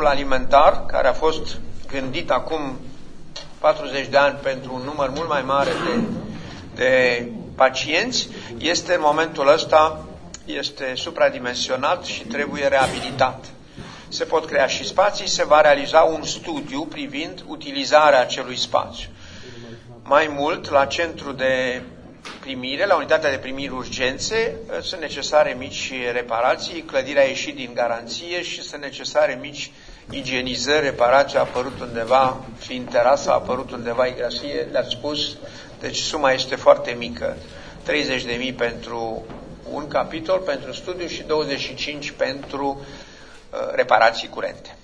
alimentar, care a fost gândit acum 40 de ani pentru un număr mult mai mare de pacienți, este în momentul ăsta supradimensionat și trebuie reabilitat. Se pot crea și spații, se va realiza un studiu privind utilizarea acelui spațiu. Mai mult, la centru de primire, la unitatea de primire urgențe, sunt necesare mici reparații, clădirea a ieșit din garanție și sunt necesare mici igienizări, reparații, a apărut undeva, fiind terasa, a apărut undeva igrasie, le-ați spus, deci suma este foarte mică, 30.000 pentru un capitol, pentru studiu și 25 pentru reparații curente.